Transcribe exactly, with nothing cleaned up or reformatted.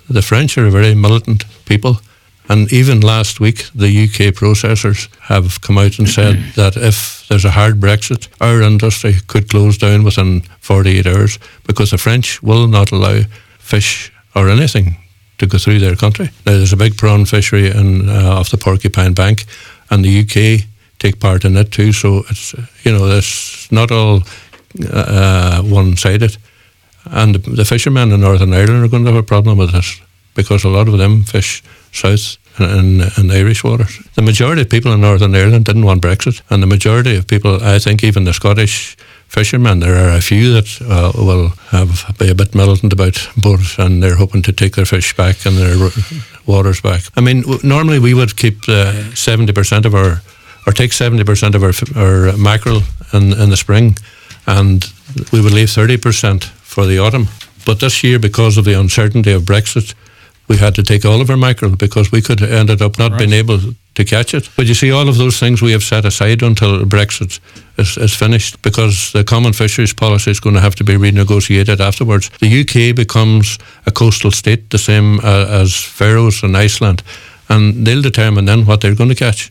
the French are a very militant people. And even last week, the U K processors have come out and said that if there's a hard Brexit, our industry could close down within forty-eight hours because the French will not allow fish or anything to go through their country. Now, there's a big prawn fishery in, uh, off the Porcupine Bank, and the U K take part in it too. So it's, you know, it's not all uh, one-sided. And the, the fishermen in Northern Ireland are going to have a problem with this because a lot of them fish south in, in Irish waters. The majority of people in Northern Ireland didn't want Brexit, and the majority of people, I think even the Scottish fishermen, there are a few that uh, will have be a bit militant about both, and they're hoping to take their fish back and their waters back. I mean, w- normally we would keep uh, seventy percent of our, or take seventy percent of our, our mackerel in, in the spring, and we would leave thirty percent for the autumn. But this year, because of the uncertainty of Brexit, we had to take all of our mackerel because we could have ended up not right. being able to catch it. But you see, all of those things we have set aside until Brexit is, is finished, because the common fisheries policy is going to have to be renegotiated afterwards. The U K becomes a coastal state, the same uh, as Faroes and Iceland, and they'll determine then what they're going to catch.